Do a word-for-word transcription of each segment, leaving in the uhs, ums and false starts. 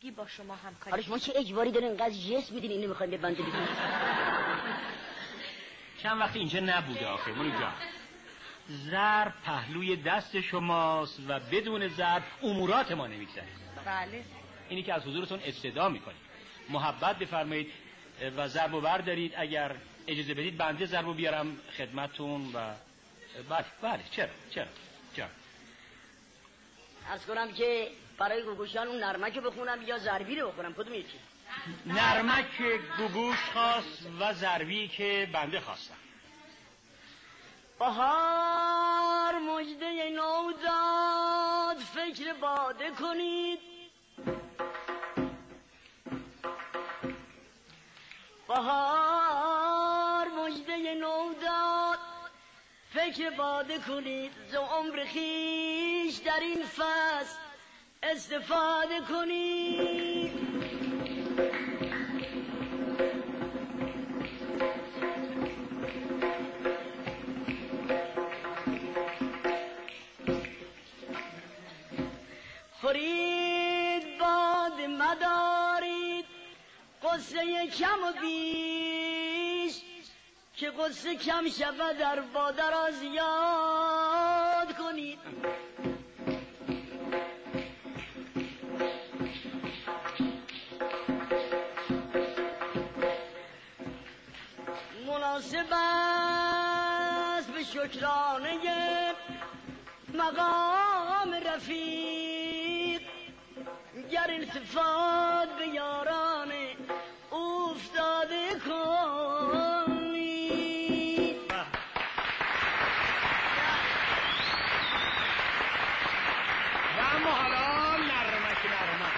اسکی با شما همکاری. حالا شما چه اجباری دارین اینقدر جس میدین اینو میخواین ببنده بگید؟ چند وقت اینجا نبوده آخه منو جان. ضرب پهلوی دست شماست و بدون ضرب امورات ما نمیگذره. بله. اینی که از حضورتون استدعا میکنید محبت بفرمایید و ضربو بردارید. اگر اجازه بدید بنده ضربو بیارم خدمتتون و بله بله چرا چرا چرا عرض کنم که برای گوگوشان اون نرمک بخونم یا ضربی رو بخونم کدوم یکی؟ نرمک گوگوش خواست و ضربی که بنده خواستم. بهار مژده نو داد فکر باده کنید، بهار مژده نو داد فکر باده کنید، ز عمر خویش در این فصل استفاده کنید. خورید باد مدارید قصه کم و بیش، که قصه کم شود در باده را زیاد کنید. مناسب است به شکرانه مقام رفیق، گر التفات به یاران افتاده کنید. و اما حالا نرمک نرمک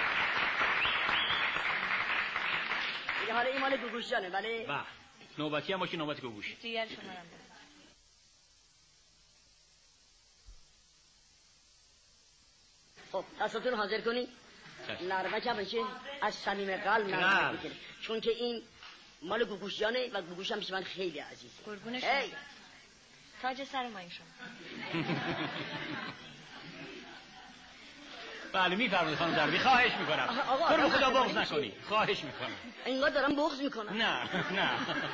دیگه حالا این مال گوگوش جانه. بله بله نوبتی هم باشی نوبت گوگوش. دیگر شما هم خب دستاتون حاضر کنید. نرمک هم بشه از صمیم قلب نرمک بکنه، چون که این مال گوگوش جانه و گوگوش هم پیش من خیلی عزیزه. قربون شما. تاج سر ما این شما. بله میفرمایید خانم ضربی، خواهش میکنم تو رو خدا بغض نکنی، خواهش میکنم. اینقدر دارم بغض میکنم؟ نه نه.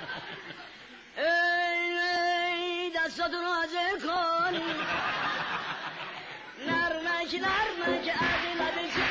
ای دستاتون حاضر کن. نرمک نرمک عدل عدل